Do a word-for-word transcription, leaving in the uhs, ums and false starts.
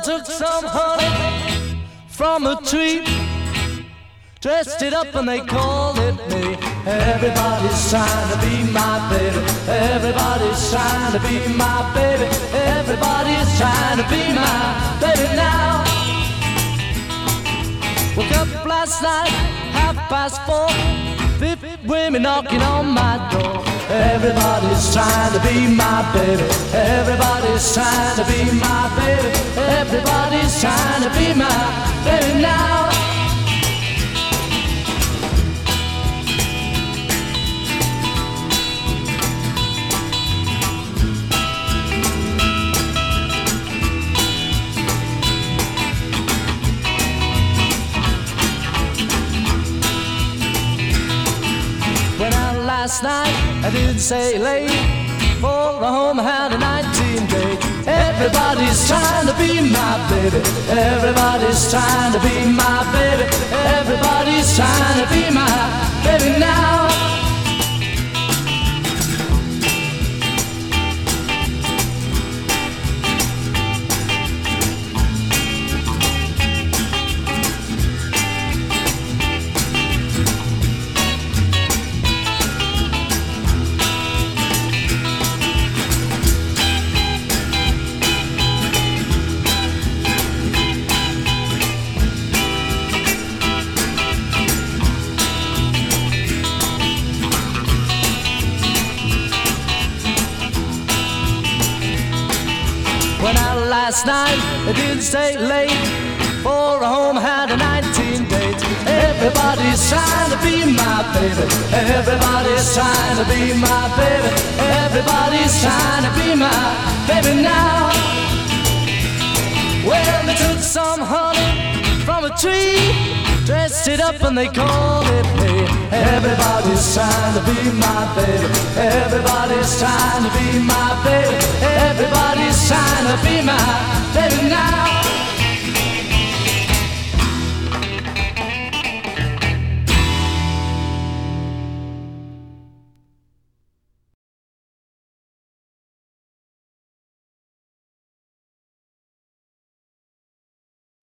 took some honey from a tree, dressed it up and they called it me. Everybody's trying to be my baby. Everybody's trying to be my baby. Everybody's trying to be my baby now. Woke up last night, half past four, fifty women knocking on my door. Everybody's trying to be my baby. Everybody's trying to be my baby. Everybody's trying to be my baby now. Went out last night, I didn't say late, for the home had a nineteen date. Everybody's trying to be my baby. Everybody's trying to be my baby. Everybody's trying to be my baby now. Went out last night, it didn't stay late, for a home had a nineteen date. Everybody's trying to be my baby. Everybody's trying to be my baby. Everybody's trying to be my baby now. Well, they took some honey from a tree, dressed it up and they called it me. Everybody's trying to be my baby. Everybody's trying to be my baby. Everybody's trying to be my baby